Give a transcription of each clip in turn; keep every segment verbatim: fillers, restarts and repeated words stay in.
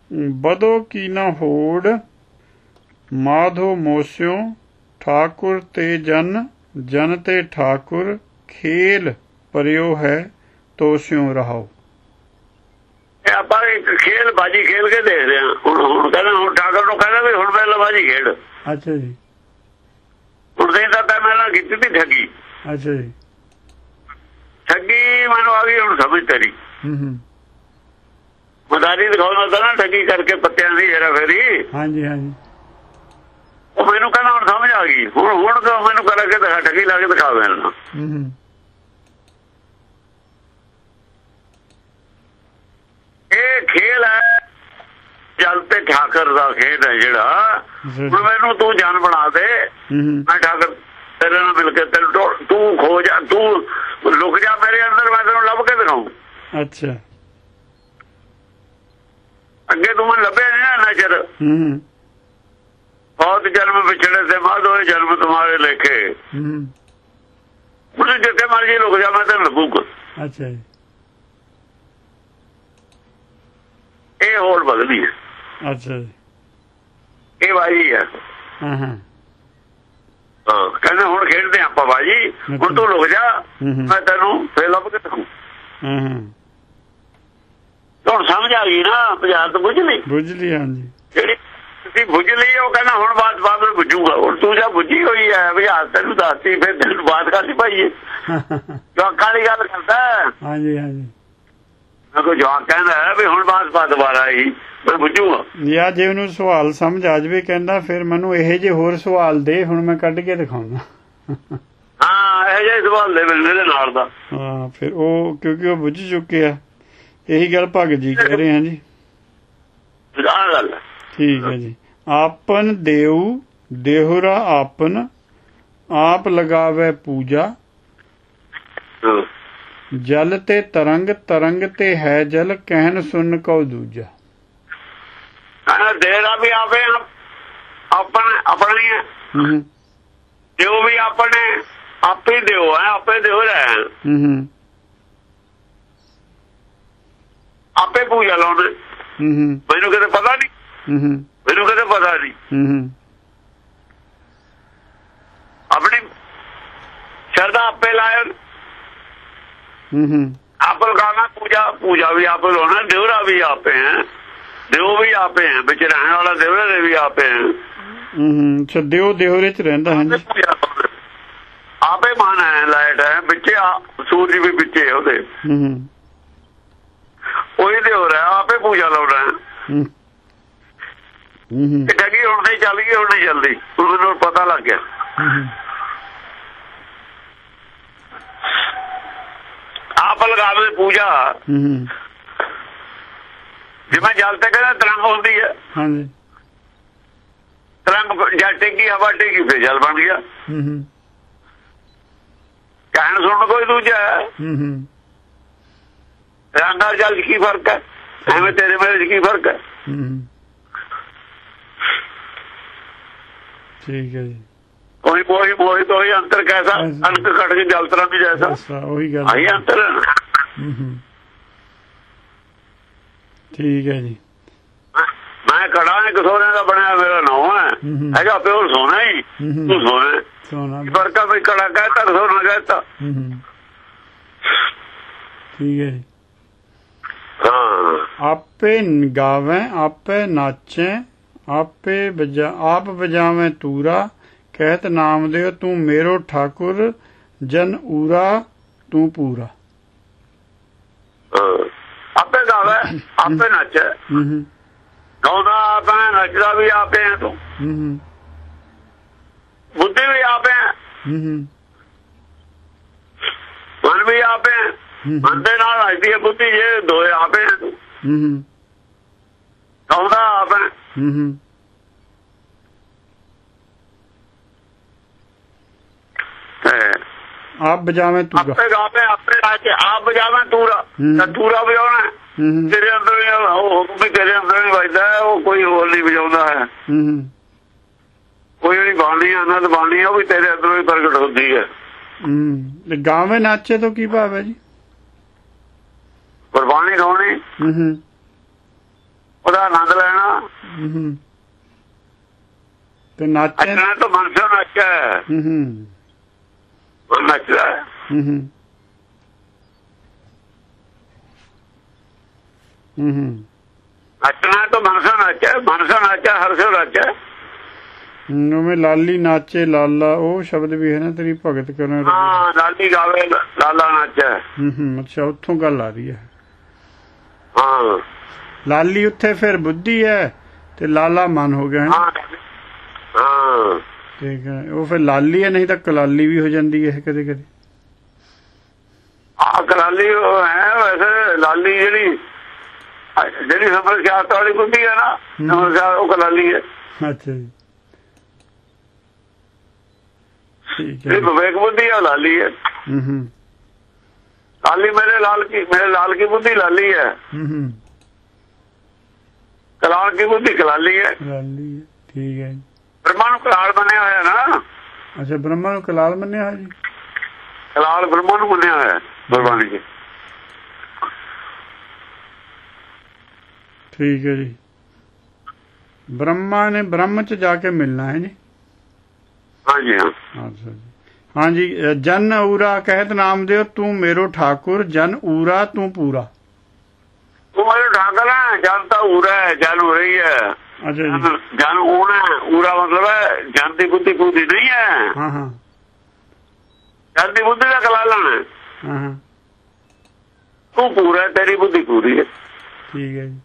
बदो की न होड़ माधो मोस्यो ठाकुर ते जन जन ते ठाकुर खेल परियो है तो स्यों रहो। ਆਪਾਂ ਇੱਕ ਖੇਲ ਬਾਜੀ ਖੇਲ ਕੇ ਦੇਖਦੇ ਹਾਂ। ਹੁਣ ਹੁਣ ਕਹਿੰਦਾ ਹੁਣ ਠਾਕੁਰ ਨੂੰ ਕਹਿੰਦਾ ਵੀ ਹੁਣ ਪਹਿਲਾਂ ਬਾਜੀ ਖੇਡ। ਅੱਛਾ ਜੀ। ਹੁਣ ਨਹੀਂ ਤਾਂ ਮੈਂ ਨਾਲ ਕੀਤੀ ਤੀ ਠੱਗੀ। ਅੱਛਾ ਜੀ। ਠੱਗੀ ਮੈਨੂੰ ਆ ਗਈ ਹੁਣ ਸਮਝ ਤੇਰੀ। ਹੂੰ ਹੂੰ ਮਦਾਰੀ ਦਿਖਾਉਣਾ ਤਾਂ ਨਾ ਠੱਗੀ ਕਰਕੇ ਪੱਤਿਆਂ ਦੀ ਹੇਰਾ ਫੇਰੀ। ਹਾਂਜੀ ਹਾਂਜੀ। ਉਹ ਮੈਨੂੰ ਕਹਿੰਦਾ ਹੁਣ ਸਮਝ ਆ ਗਈ। ਹੁਣ ਹੁਣ ਤਾਂ ਮੈਨੂੰ ਕਰਕੇ ਦਿਖਾ ਠੱਗੀ ਲਾ ਕੇ ਦਿਖਾ ਮੈਨੂੰ। ਹੂੰ ਹੂੰ ਇਹ ਖੇਲ ਹੈ ਜਲ ਤੇ ਠਾਕਰ ਦਾ ਖੇਡ ਹੈ ਜਿਹੜਾ। ਹੁਣ ਮੈਨੂੰ ਤੂੰ ਜਾਨ ਬਣਾ ਦੇ। ਮੈਂ ਠਾਕਰ ਤੇਰੇ ਨਾਲ ਮਿਲ ਕੇ ਤੈਨੂੰ ਤੂੰ ਖੋ ਜਾ ਤੂੰ ਲੁਕ ਜਾ ਮੇਰੇ ਅੰਦਰ ਮੈਂ ਤੈਨੂੰ ਲੱਭ ਕੇ ਦਿਖਾਊਂ। ਅੱਛਾ ਅੱਗੇ ਤੂੰ ਮੈਨੂੰ ਲੱਭਿਆ ਨਹੀਂ ਨਾ ਨਜ਼ਰ। ਬਹੁਤ ਜਨਮ ਵਿਛੜੇ ਤੇ ਮਾਧ ਹੋਏ ਜਨਮ ਤੁਮਾਰੇ ਲੇਖੇ। ਉਹਨੇ ਜਿੱਥੇ ਮਰਜੀ ਲੁਕ ਜਾ ਮੈਂ ਤੈਨੂੰ ਲੱਭੂਗਾ। ਅੱਛਾ ਜੀ। ਇਹ ਹੋਰ ਬਦਲੀ ਹੈ। ਅੱਛਾ ਜੀ। ਇਹ ਬਾਜੀ ਹੈ। ਹਾਂ ਹਾਂ ਕਹਿੰਦੇ ਹੁਣ ਖੇਡਦੇ ਆਪਾਂ ਬਾਜੀ। ਹੁਣ ਤੂੰ ਲੁਕ ਜਾ ਮੈਂ ਤੈਨੂੰ ਫੇਰ ਲੱਭ ਕੇ ਦਿਖਾਊਂ। ਹੁਣ ਸਮਝ ਆ ਗਈ ਨਾ ਬੁਝਾਰਤ ਬੁੱਝ ਲਈ। ਬੁੱਝ ਲਈ ਹਾਂਜੀ। ਜਿਹੜੀ ਤੁਸੀਂ ਬੁੱਝ ਲਈ ਉਹ ਕਹਿੰਦਾ ਹੁਣ ਬਾਤ ਬਾਤ ਵਿੱਚ ਬੁੱਝੂਗਾ। ਹੁਣ ਤੂੰ ਜਾਂ ਬੁੱਝੀ ਹੋਈ ਹੈ ਬੁਝਾਰਤ ਤੈਨੂੰ ਦੱਸਤੀ ਫਿਰ ਤੈਨੂੰ ਬਾਤ ਕਾਹਦੀ ਪਾਈਏ। ਜਵਾਕਾਂ ਦੀ ਗੱਲ ਕਰਦਾ। ਹਾਂਜੀ ਹਾਂਜੀ। ਕੋਈ ਜਵਾਕ ਕਹਿੰਦਾ ਵੀ ਹੁਣ ਬਾਤ ਬਾਤ ਦੁਬਾਰਾ ਆਈ ਮੈਂ ਬੁੱਝੂਗਾ। ਜਾਂ ਜੇ ਉਹਨੂੰ ਸਵਾਲ ਸਮਝ ਆ ਜਾਵੇ ਕਹਿੰਦਾ ਫਿਰ ਮੈਨੂੰ ਇਹੋ ਜਿਹੇ ਹੋਰ ਸਵਾਲ ਦੇ ਹੁਣ ਮੈਂ ਕੱਢ ਕੇ ਦਿਖਾਉਣਾ। ਹਾਂ ਇਹੋ ਜਿਹੇ ਸਵਾਲ ਦੇ ਮਿਲਣੇ ਦੇ ਨਾਲ ਦਾ। ਹਾਂ ਫਿਰ ਉਹ ਕਿਉਂਕਿ ਉਹ ਬੁੱਝ ਚੁੱਕੇ ਆ। ਇਹੀ ਗੱਲ ਭਗਤ ਜੀ ਕਹਿ ਰਹੇ ਹਾਂ ਜੀ। ਗੱਲ ਠੀਕ ਹੈ ਜੀ। ਆਪਨ ਦੇਉ ਦੇਹੁਰਾ ਆਪਨ ਆਪ ਲਗਾਵੇ ਪੂਜਾ ਜਲ ਤੇ ਤਰੰਗ ਤਰੰਗ ਤੇ ਹੈ ਜਲ ਕਹਿਣ ਸੁਣ ਕਉ ਦੂਜਾ। ਦੇਣਾ ਵੀ ਆਪੇ ਆਪਣੇ ਆਪਣੀ ਹੈ। ਦਿਓ ਵੀ ਆਪਣੇ ਆਪੇ ਦਿਓ ਹੈ ਆਪੇ ਦਿਓ ਰਹਿ ਆਪੇ ਪੂਜਾ ਲਾਉਣਾ। ਮੈਨੂੰ ਕਦੇ ਪਤਾ ਨਹੀਂ। ਮੈਨੂੰ ਕਦੇ ਪਤਾ ਨਹੀਂ। ਆਪਣੀ ਸ਼ਰਧਾ ਆਪੇ ਲਾਇਆ। ਆਪ ਲਗਾਣਾ ਪੂਜਾ ਪੂਜਾ ਵੀ ਆਪੇ ਲਾਉਣਾ। ਦਿਉਰਾ ਵੀ ਆਪੇ ਹੈ ਦਿਓ ਵੀ ਆਪੇ ਹੈ ਵਿੱਚ ਰਹਿਣ ਵਾਲਾ ਦਿਉਰੇ ਦੇ ਵੀ ਆਪੇ ਹੈ। ਦਿਓ ਦਿਉਰੇ ਚ ਰਹਿੰਦਾ ਹੈ। ਆਪੇ ਮਨ ਹੈ ਲਾਈਟ ਹੈ ਵਿੱਚ ਸੂਰਜ ਵੀ ਵਿੱਚੇ ਉਹਦੇ। ਉਹੀ ਦਿਓ ਰਿਹਾ ਆਪੇ ਪੂਜਾ ਲਾਉਣਾ। ਠੱਗੀ ਹੁਣ ਨਹੀਂ ਚੱਲ ਗਈ ਹੁਣ ਨਹੀਂ ਚੱਲਦੀ। ਮੈਨੂੰ ਪਤਾ ਲੱਗ ਗਿਆ। ਆਪ ਲਗਾਵੇ ਪੂਜਾ ਜਿਵੇਂ ਜਲ ਤੇ ਕਹਿੰਦਾ ਤਰੰਗ ਹੁੰਦੀ ਹੈ। ਤਰੰਗ ਜਲ ਟੇਕੀ ਹਵਾ ਟੇਕੀ ਫਿਰ ਜਲ ਬਣ ਗਿਆ। ਕਹਿਣ ਸੁਣ ਕੋਈ ਦੂਜਾ ਰੰਗ ਨਾਲ ਜਲ ਚ ਕੀ ਫਰਕ ਹੈ। ਐਵੇਂ ਤੇਰੇ ਮੇਰੇ ਚ ਕੀ ਫਰਕ ਹੈ। ਠੀਕ ਹੈ ਜੀ। ਉਹੀ ਮੋਹੀ ਮੋਹੀ ਤੋਂ ਹੀ ਅੰਤਰ ਕੈਸਾ ਅੰਕ ਕੱਟ ਕੇ ਜਲ ਤਰ੍ਹਾਂ ਵੀ ਜੈਸਾ ਉਹੀ ਗੱਲ ਆਹੀ ਅੰਤਰ। ਠੀਕ ਹੈ ਜੀ। ਮੈਂ ਕੜਾ ਇੱਕ ਸੋਨੇ ਦਾ ਬਣਿਆ ਮੇਰਾ ਨਾਂ ਹੈ ਹੈਗਾ ਪਿਓ ਸੋਨਾ ਹੀ ਤੂੰ ਸੋਨਾ ਸੋਨਾ ਫਰਕ ਆ ਵੀ ਕੜਾ ਕਹਿਤਾ ਸੋਨਾ ਕਹਿਤਾ। ਠੀਕ ਹੈ ਜੀ। ਆਪੇ ਗਾਵੇ ਆਪੇ ਨਾਚੇ ਆਪੇ ਬਜਾ ਆਪ ਬਜਾਵੇਂ ਤੂਰਾ ਕਹਿਤ ਨਾਮ ਦਿਓ ਤੂੰ ਮੇਰੋ ਠਾਕੁਰ ਜਨ ਊਰਾ ਤੂੰ ਪੂਰਾ। ਆਪੇ ਗਾਵੇ ਆਪੇ ਨਾਚੇ ਗਾਉਂਦਾ ਆਪੇ ਨੱਚਦਾ ਵੀ ਆਪੇ ਹੈ ਤੂੰ। ਬੁੱਧੀ ਵੀ ਆਪੇ ਹੈ ਮਨ ਵੀ ਆਪੇ ਹੈ। ਮਨ ਦੇ ਨਾਲ ਨੱਚਦੀ ਹੈ ਬੁੱਧੀ ਜੇ ਦੋਏ ਆਪੇ ਹੈ ਤੂੰ। ਗਾਉਂਦਾ ਆਪੇ ਆਪ ਬਜਾਵੇਂ ਤੂਰਾ ਆਪੇ ਗਾਵੇ ਆਪੇ ਨਾਚੇ ਆਪ ਬਜਾਵੇਂ ਤੂਰਾ ਤੂਰਾ ਵਜਾਉਣਾ ਤੇਰੇ ਅੰਦਰ ਉਹ ਵੀ ਤੇਰੇ ਅੰਦਰ ਹੀ ਵੱਜਦਾ। ਉਹ ਕੋਈ ਹੋਰ ਨਹੀਂ ਵਜਾਉਂਦਾ ਹੈ। ਕੋਈ ਜਿਹੜੀ ਬਾਣੀ ਆਨੰਦ ਬਾਣੀ ਉਹ ਵੀ ਤੇਰੇ ਅੰਦਰੋਂ ਹੀ ਪ੍ਰਗਟ ਹੁੰਦੀ ਹੈ। ਗਾਵੇਂ ਨਾਚੇ ਤੋਂ ਕੀ ਭਾਵ ਹੈ ਜੀ। ਗੁਰਬਾਣੀ ਗਾਉਣੀ ਦਾ ਆਨੰਦ ਲੈਣਾ। ਹੂੰ ਤੇ ਨਾਚੇ ਨੱਚਣਾ ਤਾਂ ਮਨ ਸੋ ਨੱਚਾ। ਹੂੰ ਹੂੰ ਨੱਚਦਾ। ਹੂੰ ਹੂੰ ਹੂੰ ਹੂੰ ਨੱਚਣਾ ਤਾਂ ਮਨ ਸੋ ਨੱਚਾ। ਮਨ ਸੋ ਨੱਚਾ ਹਰ ਸੋ ਨੱਚਾ। ਉਵੇਂ ਲਾਲੀ ਨਾਚੇ ਲਾਲਾ ਉਹ ਸ਼ਬਦ ਵੀ ਹੈ ਨਾ ਤੇਰੀ ਭਗਤ ਕਰਨ। ਹਾਂ ਲਾਲੀ ਗਾਵੇ ਲਾਲਾ ਨਾਚੇ। ਹੂੰ ਹੂੰ ਅੱਛਾ ਉੱਥੋਂ ਗੱਲ ਆ ਰਹੀ ਹੈ। ਹਾਂ ਲਾਲੀ ਉੱਥੇ ਫਿਰ ਬੁੱਧੀ ਹੈ ਤੇ ਲਾਲਾ ਮਨ ਹੋ ਗਿਆ। ਹਾਂ ਠੀਕ ਹੈ ਉਹ ਫਿਰ ਲਾਲੀ ਹੈ ਨਹੀਂ ਤਾਂ ਕਲਾਲੀ ਵੀ ਹੋ ਜਾਂਦੀ ਹੈ ਕਦੇ ਕਦੇ। ਆ ਕਲਾਲੀ ਉਹ ਹੈ ਵੈਸੇ ਲਾਲੀ ਜਿਹੜੀ ਜਿਹੜੀ ਸਮਰਸਿਆਤ ਵਾਲੀ ਬੁੱਧੀ ਹੈ ਨਾ ਸਮਰਸਿਆਤ ਉਹ ਕਲਾਲੀ ਹੈ। ਅੱਛਾ ਜੀ ਠੀਕ ਹੈ। ਵਿਵੇਕ ਬੁੱਧੀ ਹੈ ਲਾਲੀ ਹੈ। ਹੂੰ ਹੂੰ ਲਾਲੀ ਮੇਰੇ ਲਾਲ ਕੀ ਮੇਰੇ ਲਾਲ ਕੀ ਬੁੱਧੀ ਲਾਲੀ ਹੈ। ਹੂੰ ਹੂੰ ਕਲਾਲ ਕੀ ਬੁੱਧੀ ਕਲਾਲੀ ਹੈ। ਕਲਾਲੀ ਹੈ ਠੀਕ ਹੈ। ਬ੍ਰਹਮਾ ਨੂੰ ਕਲਾਲ ਮੰਨਿਆ ਹੋਇਆ ਨਾ। ਅੱਛਾ ਬ੍ਰਹਮਾ ਨੂੰ ਕਲਾਲ ਮੰਨਿਆ ਹੋਇਆ ਜੀ। ਕਲਾਲ ਬ੍ਰਹਮਾ ਨੂੰ ਮੰਨਿਆ ਹੋਇਆ ਗੁਰਬਾਣੀ ਚ। ਠੀਕ ਹੈ ਜੀ ਬ੍ਰਹਮਾ ਨੇ ਬ੍ਰਹਮ ਚ ਜਾ ਕੇ ਮਿਲਣਾ ਹੈ ਜੀ। ਹਾਂਜੀ ਹਾਂ ਅੱਛਾ ਜੀ ਹਾਂਜੀ ਜਨ ਊਰਾ ਕਹਿਤ ਨਾਮ ਦਿਓ ਤੂੰ ਮੇਰੋ ਠਾਕੁਰ ਜਨ ਊਰਾ ਤੂੰ ਪੂਰਾ। ਤੂੰ ਮੇਰੇ ਠਾਕੁਰ ਹੈ। ਜਨ ਤਾਂ ਊਰਾ ਹੈ ਜਨ ਹੋ ਰਹੀ ਹੈ। ਅੱਛਾ ਜੀ ਜਨ ਊਣਾ ਊਰਾ ਮਤਲਬ ਹੈ ਜਨ ਦੀ ਬੁੱਧੀ ਪੂਰੀ ਨਹੀਂ ਹੈ। ਹਾਂ ਹਾਂ ਜਨ ਦੀ ਬੁੱਧੀ ਦਾ ਕਲਾਲਣ ਹੈ। ਹਾਂ ਹਾਂ ਤੂੰ ਪੂਰਾ ਤੇਰੀ ਬੁੱਧੀ ਪੂਰੀ ਹੈ। ਠੀਕ ਹੈ ਜੀ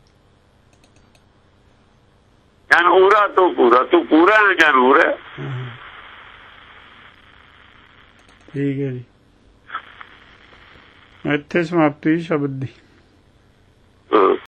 ਜਨ ਊਰਾ ਤੂੰ ਪੂਰਾ ਤੂੰ ਪੂਰਾ ਹੈ ਜਨ ਊਰਾ। ਠੀਕ ਹੈ ਜੀ ਇੱਥੇ ਸਮਾਪਤੀ ਸ਼ਬਦ ਦੀ।